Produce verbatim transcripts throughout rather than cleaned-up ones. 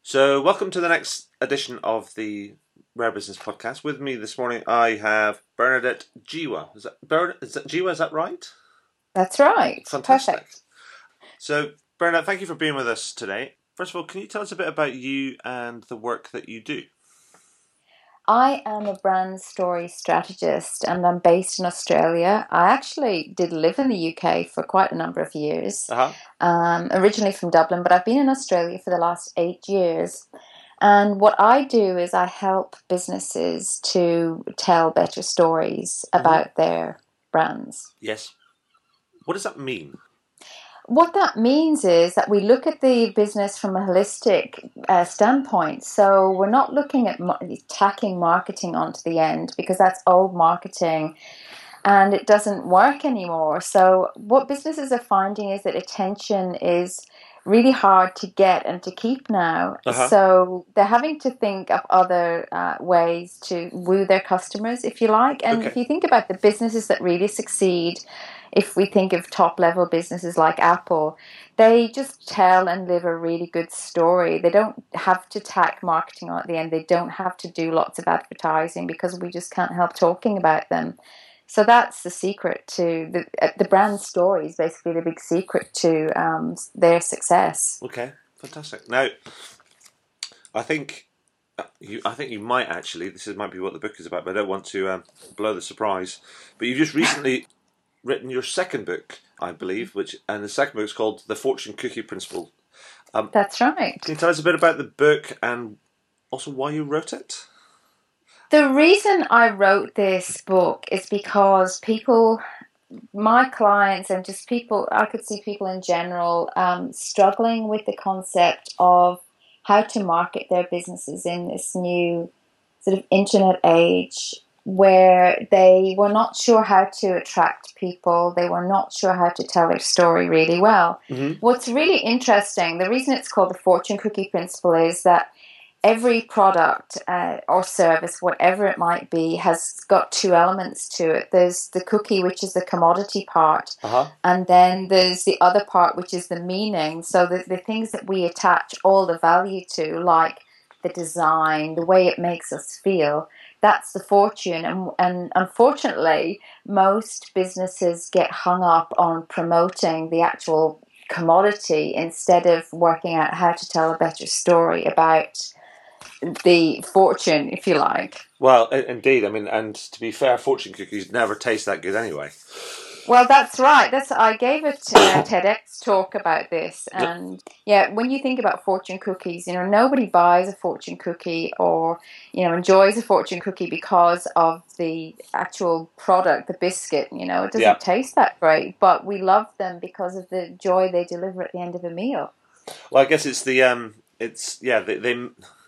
So, welcome to the next edition of the Rare Business Podcast. With me this morning, I have Bernadette Jiwa. Is that, Bern, is that Jiwa? Is that right? That's right. Fantastic. Perfect. So, Bernadette, thank you for being with us today. First of all, can you tell us a bit about you and the work that you do? I am a brand story strategist and I'm based in Australia. I actually did live in the U K for quite a number of years, Uh-huh. um, originally from Dublin, but I've been in Australia for the last eight years. And what I do is I help businesses to tell better stories about Mm-hmm. their brands. Yes. What does that mean? What that means is that we look at the business from a holistic uh, standpoint. So we're not looking at mar- tacking marketing onto the end because that's old marketing and it doesn't work anymore. So what businesses are finding is that attention is really hard to get and to keep now. Uh-huh. So they're having to think of other uh, ways to woo their customers, if you like. And Okay. if you think about the businesses that really succeed, if we think of top level businesses like Apple, they just tell and live a really good story. They don't have to tack marketing on at the end. They don't have to do lots of advertising because we just can't help talking about them. So that's the secret to the uh, the brand story is basically the big secret to um, their success. Okay. Fantastic. Now, I think uh, you. I think you might actually. This is, might be what the book is about, but I don't want to um, blow the surprise. But you've just recently written your second book, I believe, which and the second book is called The Fortune Cookie Principle. Um, That's right. can you tell us a bit about the book and also why you wrote it? The reason I wrote this book is because people, my clients, and just people, I could see people in general um, struggling with the concept of how to market their businesses in this new sort of internet age where they were not sure how to attract people. They were not sure how to tell their story really well. Mm-hmm. What's really interesting, the reason it's called the fortune cookie principle is that every product uh, or service, whatever it might be, has got two elements to it. There's the cookie, which is the commodity part, Uh-huh. and then there's the other part, which is the meaning. So the, the things that we attach all the value to, like the design, the way it makes us feel, that's the fortune. And, and unfortunately, most businesses get hung up on promoting the actual commodity instead of working out how to tell a better story about the fortune, if you like. Well, indeed. I mean, and to be fair, fortune cookies never taste that good anyway. Well, that's right. That's I gave a t- a TEDx talk about this, Yep. and yeah, when you think about fortune cookies, you know, nobody buys a fortune cookie or you know enjoys a fortune cookie because of the actual product, the biscuit. You know, it doesn't Yep. taste that great, but we love them because of the joy they deliver at the end of a meal. Well, I guess it's the um, it's yeah, they they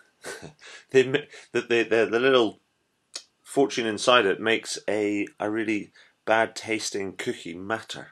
they the the the, the little fortune inside it makes a a really bad tasting cookie matter.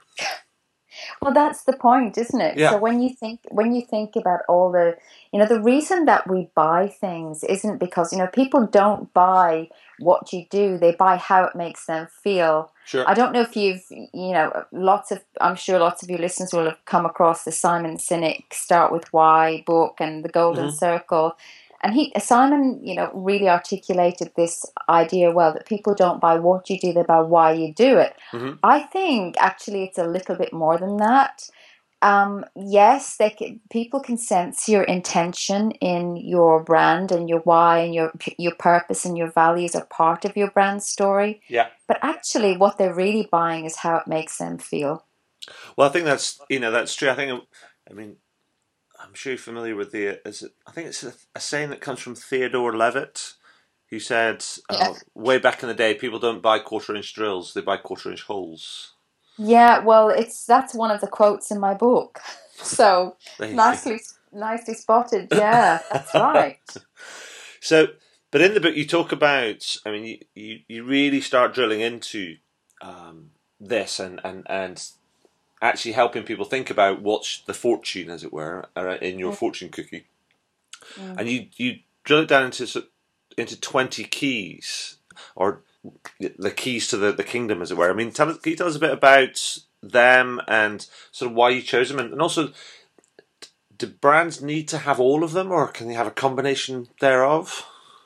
Well, that's the point, isn't it? So Yeah. when you think when you think about all the, you know, the reason that we buy things isn't because, you know, people don't buy what you do, they buy how it makes them feel. Sure. I don't know if you've, you know, lots of, I'm sure lots of your listeners will have come across the Simon Sinek Start With Why book and the Golden Mm-hmm. Circle. And he, Simon, you know, really articulated this idea well that people don't buy what you do, they buy why you do it. Mm-hmm. I think actually it's a little bit more than that. Um, yes, they can, people can sense your intention in your brand and your why and your your purpose and your values are part of your brand story. Yeah. But actually, what they're really buying is how it makes them feel. Well, I think that's you know that's true. I think I mean I'm sure you're familiar with the is it, I think it's a, a saying that comes from Theodore Levitt, who said uh, Yeah. way back in the day, people don't buy quarter inch drills; they buy quarter inch holes. Yeah, well, it's that's one of the quotes in my book. So There you nicely, nicely spotted. Yeah, that's right. So, but in the book, you talk about. I mean, you you, you really start drilling into um, this and, and and actually helping people think about what's the fortune, as it were, uh, in your Mm. fortune cookie, Mm. and you you drill it down into into twenty keys or the keys to the, the kingdom, as it were. I mean, tell us, can you tell us a bit about them and sort of why you chose them, and, and also do brands need to have all of them, or can they have a combination thereof?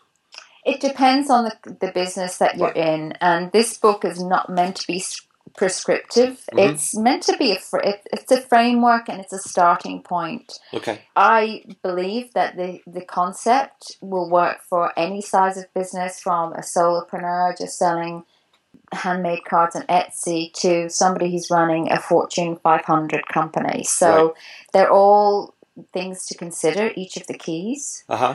It depends on the, the business that you're Right. in, and this book is not meant to be prescriptive. Mm-hmm. It's meant to be a fr- it, it's a framework and it's a starting point. Okay. I believe that the, the concept will work for any size of business, from a solopreneur just selling handmade cards on Etsy to somebody who's running a Fortune five hundred company. So right. They're all things to consider, each of the keys. Uh-huh.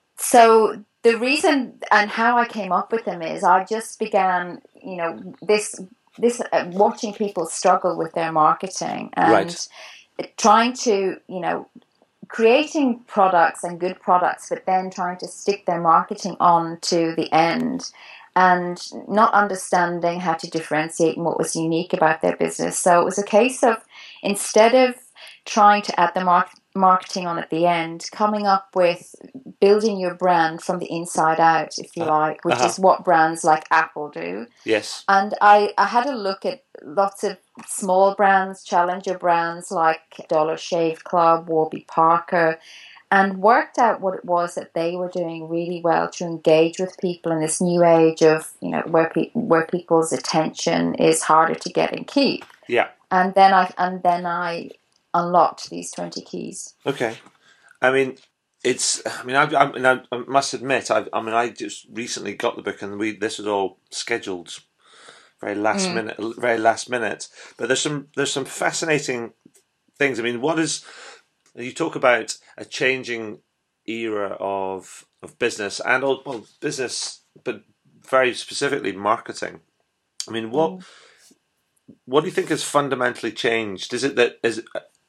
So the reason and how I came up with them is I just began, you know, this this uh, watching people struggle with their marketing and right. trying to, you know, creating products and good products, but then trying to stick their marketing on to the end and not understanding how to differentiate and what was unique about their business. So it was a case of, instead of trying to add the mar- marketing on at the end, coming up with building your brand from the inside out, if you uh, like, which uh-huh. is what brands like Apple do. Yes. And I, I had a look at lots of small brands, challenger brands like Dollar Shave Club, Warby Parker, and worked out what it was that they were doing really well to engage with people in this new age of, you know, where pe- where people's attention is harder to get and keep. Yeah. And then I and then I unlocked these twenty keys. Okay. I mean, it's. I mean, I, I, mean, I, I must admit, I, I mean, I just recently got the book, and we this was all scheduled very last mm. minute, very last minute. But there's some there's some fascinating things. I mean, what is you talk about a changing era of of business and all, well, business, but very specifically marketing. I mean, what mm. what do you think has fundamentally changed? Is it that is it,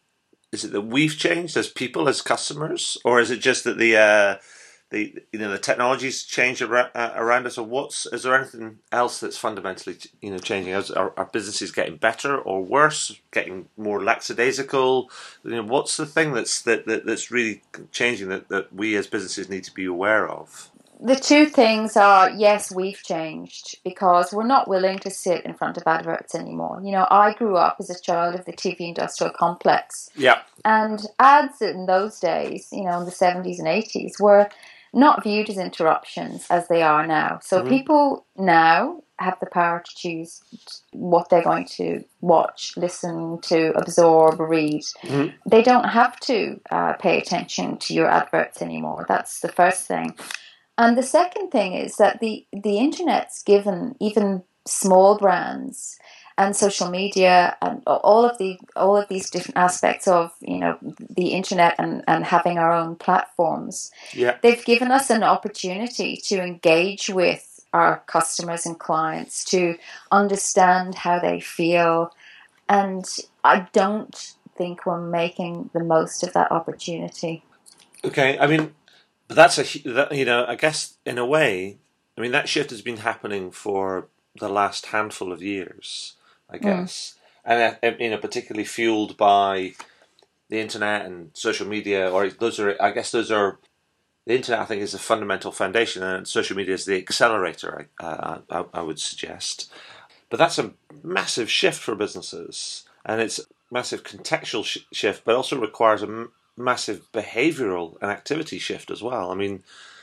is it that we've changed as people, as customers, or is it just that the uh, the you know the technology's changed around, uh, around us, or what's is there anything else that's fundamentally you know changing? Are our businesses getting better or worse? Getting more lackadaisical? You know, what's the thing that's that, that that's really changing that, that we as businesses need to be aware of? The two things are, yes, we've changed because we're not willing to sit in front of adverts anymore. You know, I grew up as a child of the T V industrial complex. Yeah. And ads in those days, you know, in the seventies and eighties, were not viewed as interruptions as they are now. So mm-hmm. people now have the power to choose what they're going to watch, listen to, absorb, read. Mm-hmm. They don't have to uh, pay attention to your adverts anymore. That's the first thing. And the second thing is that the, the internet's given even small brands and social media and all of the all of these different aspects of, you know, the internet and, and having our own platforms. Yeah. They've given us an opportunity to engage with our customers and clients, to understand how they feel. And I don't think we're making the most of that opportunity. Okay, I mean, but that's a, that, you know, I guess in a way, I mean, that shift has been happening for the last handful of years, I guess. Mm. And, uh, you know, particularly fueled by the internet and social media, or those are, I guess those are, the internet I think is a fundamental foundation and social media is the accelerator, uh, I, I would suggest. But that's a massive shift for businesses, and it's a massive contextual sh- shift, but also requires a m- massive behavioural and activity shift as well. I mean,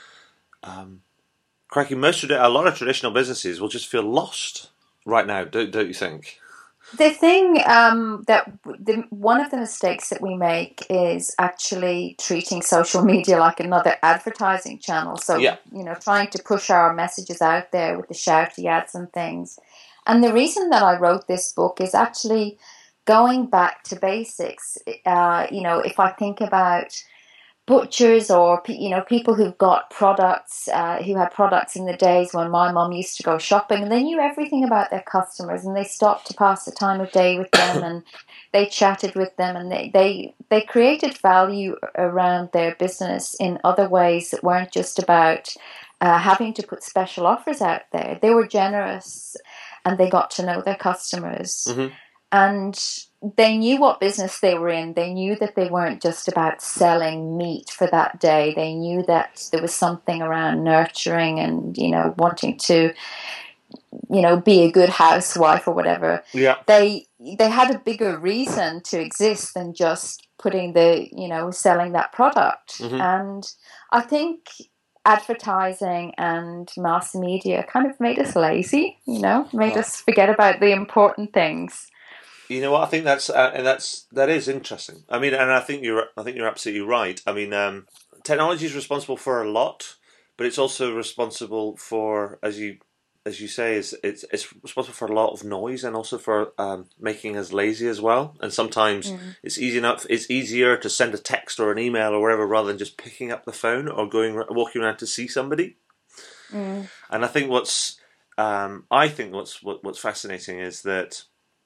um, crikey, most of a lot of traditional businesses will just feel lost right now, don't, don't you think? The thing um, that the, one of the mistakes that we make is actually treating social media like another advertising channel. So, yeah. you know, trying to push our messages out there with the shouty ads and things. And the reason that I wrote this book is actually going back to basics. Uh, you know, if I think about butchers or, you know, people who've got products, uh, who had products in the days when my mum used to go shopping, and they knew everything about their customers, and they stopped to pass the time of day with them, and they chatted with them, and they, they, they created value around their business in other ways that weren't just about uh, having to put special offers out there. They were generous, and they got to know their customers. Mm-hmm. And they knew what business they were in. They knew that they weren't just about selling meat for that day. They knew that there was something around nurturing and, you know, wanting to you know, be a good housewife or whatever. Yeah. They they had a bigger reason to exist than just putting the, you know, selling that product. Mm-hmm. And I think advertising and mass media kind of made us lazy, you know, made Oh. us forget about the important things. You know what? I think that's uh, and that's that is interesting. I mean, and I think you're I think you're absolutely right. I mean, um, technology is responsible for a lot, but it's also responsible for, as you as you say, is it's it's responsible for a lot of noise and also for um, making us lazy as well. And sometimes mm. it's easy enough. It's easier to send a text or an email or whatever rather than just picking up the phone or going walking around to see somebody. Mm. And I think what's um, I think what's what, what's fascinating is that.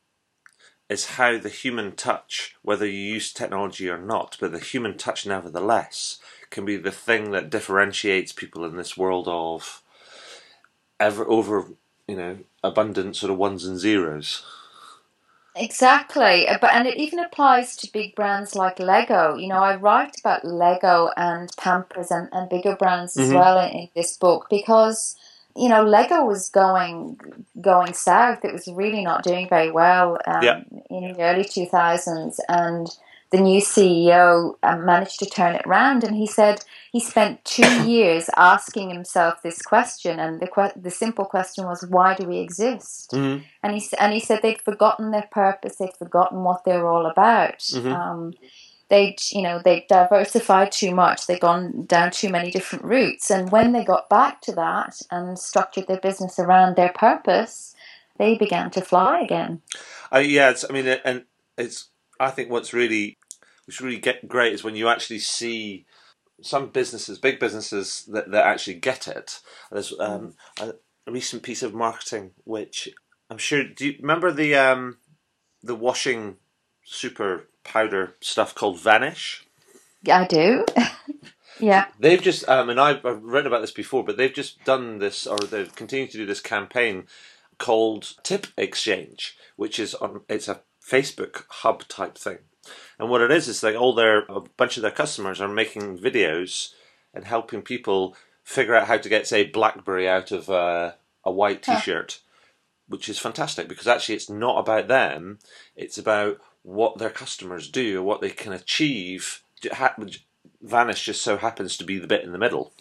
Is how the human touch, whether you use technology or not, but the human touch nevertheless can be the thing that differentiates people in this world of ever over, you know, abundant sort of ones and zeros. Exactly, but and it even applies to big brands like Lego. You know, I write about Lego and Pampers and, and bigger brands as mm-hmm. well in, in this book because. You know, Lego was going going south. It was really not doing very well um, yeah. in the early two thousands. And the new C E O um, managed to turn it around. And he said he spent two years asking himself this question. And the que- the simple question was, why do we exist? Mm-hmm. And he and he said they'd forgotten their purpose. They'd forgotten what they were all about. Mm-hmm. Um, They'd, you know, they diversified too much. They'd gone down too many different routes. And when they got back to that and structured their business around their purpose, they began to fly again. Uh, yeah, it's, I mean, and it's. I think what's really, what's really get great is when you actually see some businesses, big businesses that, that actually get it. There's um, a, a recent piece of marketing which I'm sure. Do you remember the um, the washing super powder stuff called Vanish? I do. Yeah. They've just, um, and I've, I've written about this before, but they've just done this, or they've continued to do this campaign called Tip Exchange, which is on, it's a Facebook hub type thing. And what it is, is like all their, a bunch of their customers are making videos and helping people figure out how to get, say, BlackBerry out of uh, a white t-shirt, huh. which is fantastic because actually it's not about them, it's about what their customers do, what they can achieve. Vanish just so happens to be the bit in the middle.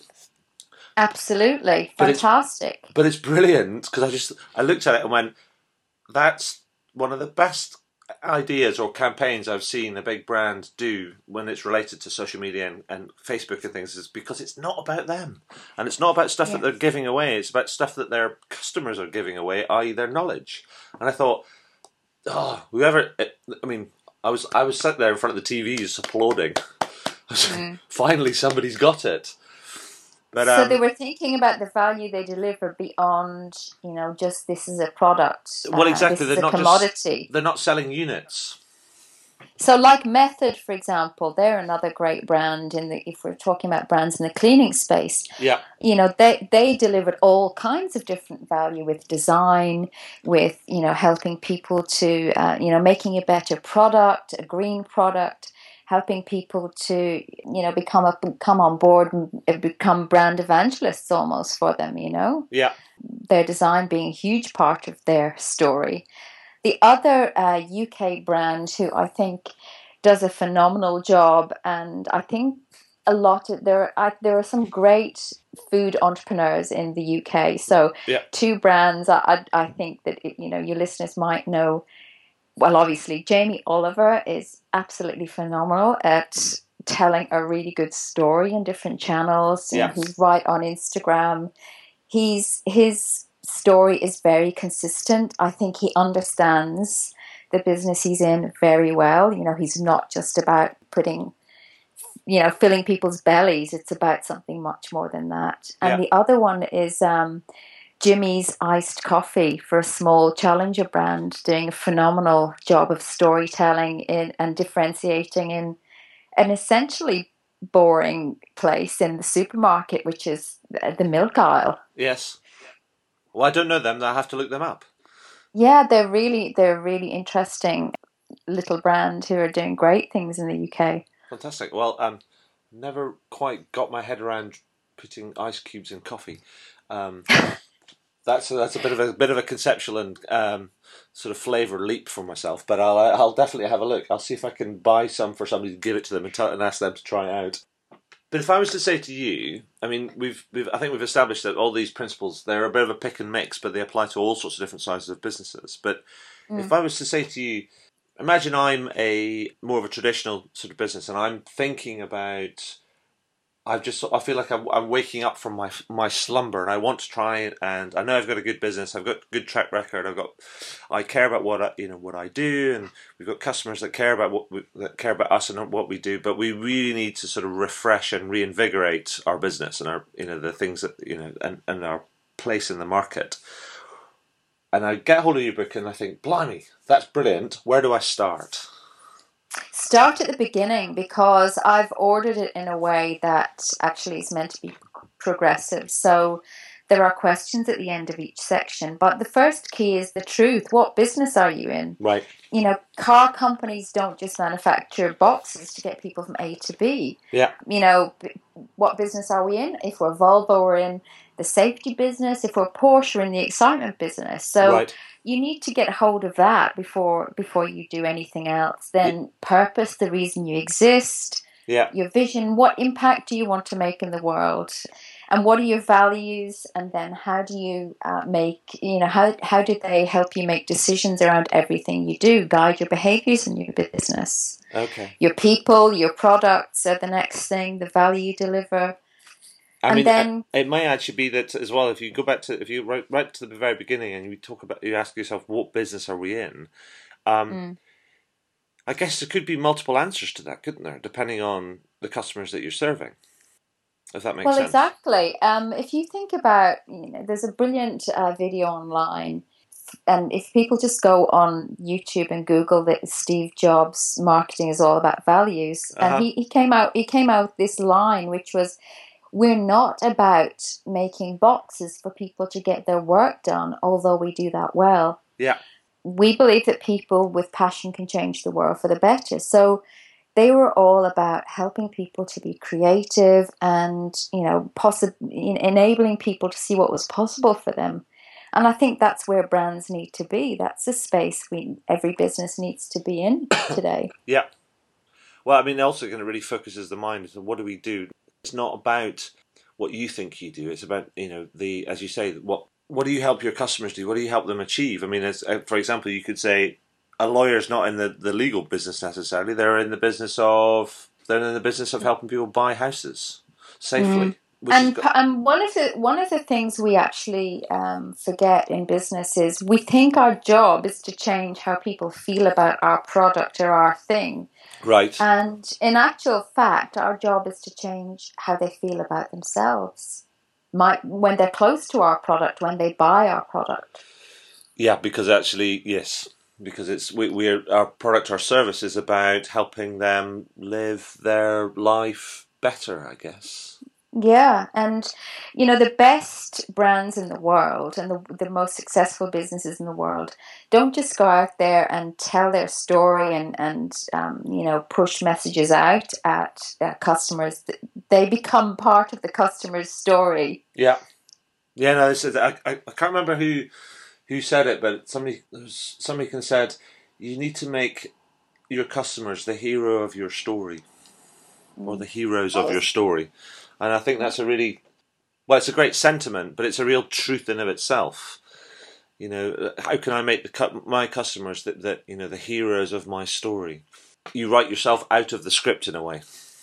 Absolutely, fantastic. But it's, but it's brilliant because I just I looked at it and went, that's one of the best ideas or campaigns I've seen a big brand do when it's related to social media and, and Facebook and things, is because it's not about them and it's not about stuff yes. that they're giving away. It's about stuff that their customers are giving away, that is, their knowledge. And I thought. Oh, whoever! I mean, I was I was sat there in front of the T V just applauding. Mm. Finally, somebody's got it. But, so um, they were thinking about the value they deliver beyond, you know, just this is a product. Well, exactly. Uh, this they're is a not commodity. Just, they're not selling units. So, like Method, for example, they're another great brand in the. If we're talking about brands in the cleaning space, yeah, you know, they they delivered all kinds of different value with design, with you know helping people to uh, you know making a better product, a green product, helping people to you know become a, come on board and become brand evangelists almost for them. You know, yeah, their design being a huge part of their story. The other uh, U K brand who I think does a phenomenal job, and I think a lot of, there are, there are some great food entrepreneurs in the U K. So yeah. two brands I, I think that it, you know your listeners might know. Well, obviously Jamie Oliver is absolutely phenomenal at telling a really good story in different channels. Yeah. He's right on Instagram. He's his story is very consistent. I think he understands the business he's in very well. You know, he's not just about putting, you know, filling people's bellies. It's about something much more than that. And yeah. the other one is um, Jimmy's Iced Coffee, for a small challenger brand, doing a phenomenal job of storytelling in, and differentiating in an essentially boring place in the supermarket, which is the milk aisle. Yes. Well, I don't know them. I have to look them up. Yeah, they're really they're really interesting little brand who are doing great things in the U K. Fantastic. Well, um, never quite got my head around putting ice cubes in coffee. Um, That's a, that's a bit of a bit of a conceptual and um, sort of flavour leap for myself, but I'll I'll definitely have a look. I'll see if I can buy some for somebody to give it to them and, tell, and ask them to try it out. But if I was to say to you, I mean, we've we've I think we've established that all these principles, they're a bit of a pick and mix, but they apply to all sorts of different sizes of businesses. But mm. if I was to say to you, imagine I'm a more of a traditional sort of business, and I'm thinking about. I've just I feel like I'm, I'm waking up from my my slumber, and I want to try it. And I know I've got a good business. I've got a good track record. I've got I care about what I, you know what I do, and we've got customers that care about what we, that care about us and what we do. But we really need to sort of refresh and reinvigorate our business and our you know the things that you know and, and our place in the market. And I get hold of your book, and I think, blimey, that's brilliant. Where do I start? Start at the beginning, because I've ordered it in a way that actually is meant to be progressive. So there are questions at the end of each section. But the first key is the truth. What business are you in? Right. You know, car companies don't just manufacture boxes to get people from A to B. Yeah. You know, what business are we in? If we're Volvo, we're in the safety business. If we're Porsche, we're in the excitement business. So right. you need to get hold of that before before you do anything else. Then yeah. Purpose, the reason you exist, yeah. your vision, what impact do you want to make in the world, and what are your values, and then how do you uh, make, you know, how how do they help you make decisions around everything you do, guide your behaviors in your business. Okay. Your people, your products are the next thing, the value you deliver. I and mean, then, it may actually be that as well. If you go back to, if you right, right to the very beginning, and you talk about, you ask yourself, what business are we in? Um, mm. I guess there could be multiple answers to that, couldn't there? Depending on the customers that you're serving. If that makes well, sense. Well, exactly. Um, if you think about, you know, there's a brilliant uh, video online, and if people just go on YouTube and Google that Steve Jobs' marketing is all about values, uh-huh. and he, he came out he came out with this line, which was, we're not about making boxes for people to get their work done, although we do that well. Yeah. We believe that people with passion can change the world for the better. So they were all about helping people to be creative and, you know, possi- enabling people to see what was possible for them. And I think that's where brands need to be. That's the space we every business needs to be in today. Yeah. Well, I mean, also going to really focuses the mind. So what do we do? It's not about what you think you do. It's about, you know, the, as you say, what what do you help your customers do? What do you help them achieve? I mean, as, for example, you could say a lawyer's not in the, the legal business necessarily. They're in the business of they're in the business of helping people buy houses safely. Mm. And got- and one of the one of the things we actually um, forget in business is we think our job is to change how people feel about our product or our thing. Right. And in actual fact, our job is to change how they feel about themselves. My, when they're close to our product, when they buy our product. Yeah, because actually, yes, because it's we we're our product, our service is about helping them live their life better, I guess. Yeah, and you know, the best brands in the world and the, the most successful businesses in the world don't just go out there and tell their story and, and um, you know, push messages out at uh, customers. They become part of the customer's story. Yeah. Yeah, no, this is, I, I, I can't remember who who said it, but somebody somebody can said, you need to make your customers the hero of your story, or the heroes of your story. And I think that's a really, well, it's a great sentiment, but it's a real truth in of itself. You know, how can I make the my customers that, that you know, the heroes of my story? You write yourself out of the script in a way.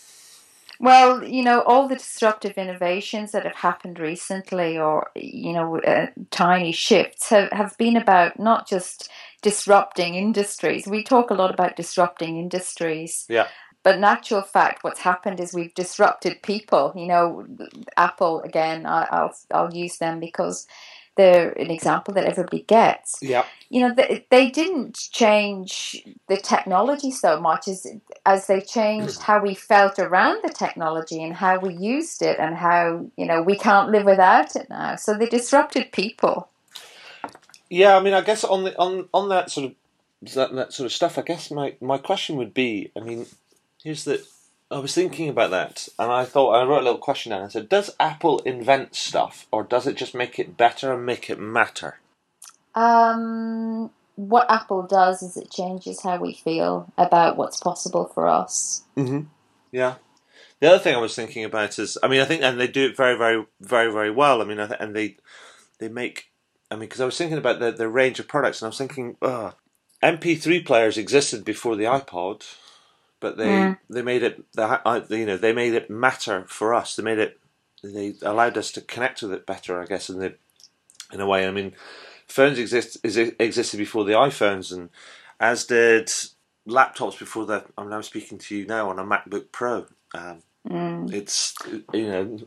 Well, you know, all the disruptive innovations that have happened recently, or, you know, uh, tiny shifts have, have been about not just disrupting industries. We talk a lot about disrupting industries. Yeah. But in actual fact, what's happened is we've disrupted people. You know, Apple, again, I, I'll I'll use them because they're an example that everybody gets. Yeah. You know, they, they didn't change the technology so much as as they changed how we felt around the technology and how we used it and how, you know, we can't live without it now. So they disrupted people. Yeah, I mean, I guess on the on, on that sort of that, that sort of stuff, I guess my, my question would be, I mean, here's the I was thinking about that, and I thought I wrote a little question down. I said, "Does Apple invent stuff, or does it just make it better and make it matter?" Um, what Apple does is it changes how we feel about what's possible for us. Mm-hmm. Yeah. The other thing I was thinking about is, I mean, I think, and they do it very, very, very, very well. I mean, I th- and they they make, I mean, because I was thinking about the, the range of products, and I was thinking, oh, M P three players existed before the iPod, but they mm. they made it, you know, they made it matter for us. They made it, they allowed us to connect with it better, I guess, in the in a way. I mean, phones exist is existed before the iPhones, and as did laptops before the. I mean, I'm speaking to you now on a MacBook Pro. Um, mm. It's you know.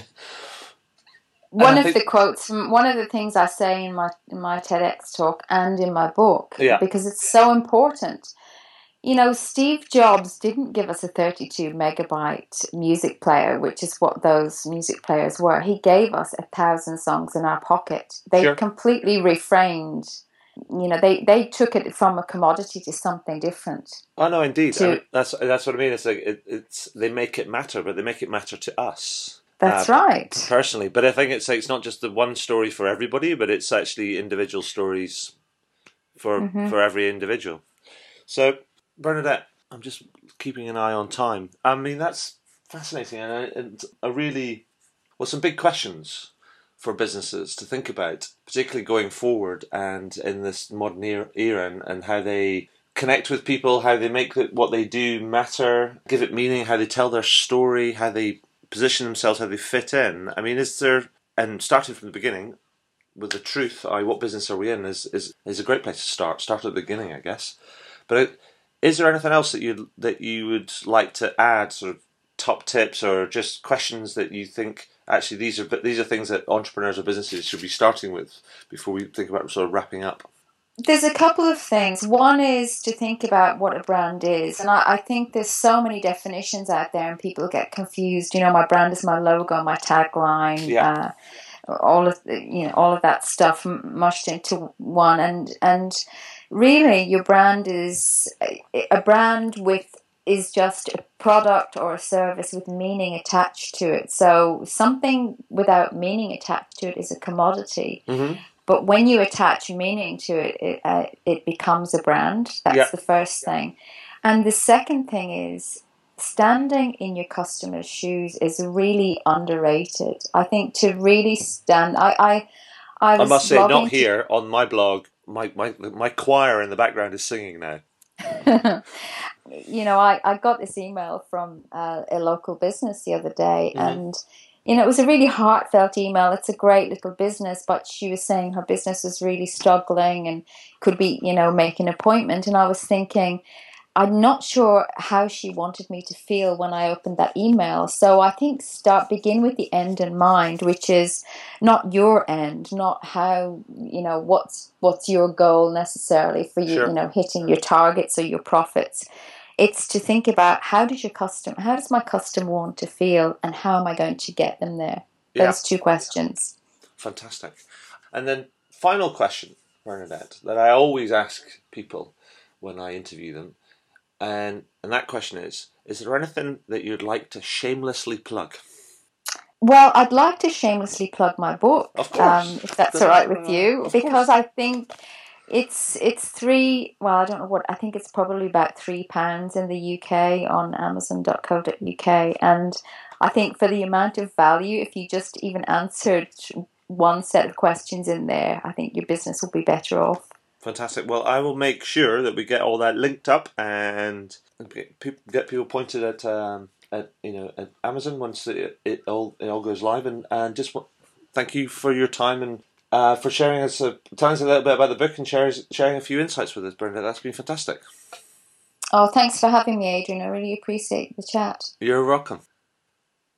One of think, the quotes, one of the things I say in my in my TEDx talk and in my book, yeah. because it's so important. You know, Steve Jobs didn't give us a thirty-two megabyte music player, which is what those music players were. He gave us a thousand songs in our pocket. They sure. completely reframed. You know, they, they took it from a commodity to something different. Oh no, indeed. To, I mean, that's that's what I mean. It's like it, it's they make it matter, but they make it matter to us. That's uh, right. Personally, but I think it's like it's not just the one story for everybody, but it's actually individual stories for mm-hmm. for every individual. So, Bernadette, I'm just keeping an eye on time. I mean, that's fascinating, and, I, and a really well, some big questions for businesses to think about, particularly going forward and in this modern era, and, and how they connect with people, how they make the, what they do matter, give it meaning, how they tell their story, how they position themselves, how they fit in. I mean, is there, and starting from the beginning with the truth, I, what business are we in, is, is, is a great place to start. Start at the beginning, I guess. But it, is there anything else that you that you would like to add, sort of top tips or just questions that you think actually these are these are things that entrepreneurs or businesses should be starting with before we think about sort of wrapping up? There's a couple of things. One is to think about what a brand is. And I, I think there's so many definitions out there and people get confused. You know, my brand is my logo, my tagline, yeah. uh, all of the, you know, all of that stuff mushed into one. And and really your brand is a brand with is just a product or a service with meaning attached to it. So something without meaning attached to it is a commodity. Mm-hmm. But when you attach meaning to it, it, uh, it becomes a brand. That's yeah. the first thing. And the second thing is standing in your customer's shoes is really underrated. I think to really stand... I I, I, was I must say, not to, here, on my blog, my, my, my choir in the background is singing now. You know, I, I got this email from uh, a local business the other day, mm-hmm. and you know, it was a really heartfelt email. It's a great little business, but she was saying her business was really struggling and could be, you know, make an appointment. And I was thinking, I'm not sure how she wanted me to feel when I opened that email. So I think start begin with the end in mind, which is not your end, not how, you know, what's what's your goal necessarily for you, sure. you know, hitting your targets or your profits. It's to think about how does your customer, how does my customer want to feel, and how am I going to get them there? Yeah. Those two questions. Fantastic. And then final question, Bernadette, that I always ask people when I interview them, and and that question is: is there anything that you'd like to shamelessly plug? Well, I'd like to shamelessly plug my book, of course, um, if that's all right with you, of because course. I think. It's it's three. Well, I don't know what. I think it's probably about three pounds in the U K on Amazon dot co dot U K, and I think for the amount of value, if you just even answered one set of questions in there, I think your business will be better off. Fantastic. Well, I will make sure that we get all that linked up and get people pointed at um, at you know at Amazon once it, it all it all goes live. And and just thank you for your time and. Uh, for sharing us, uh, telling us a little bit about the book and sharing, sharing a few insights with us, Brenda. That's been fantastic. Oh, thanks for having me, Adrian. I really appreciate the chat. You're welcome.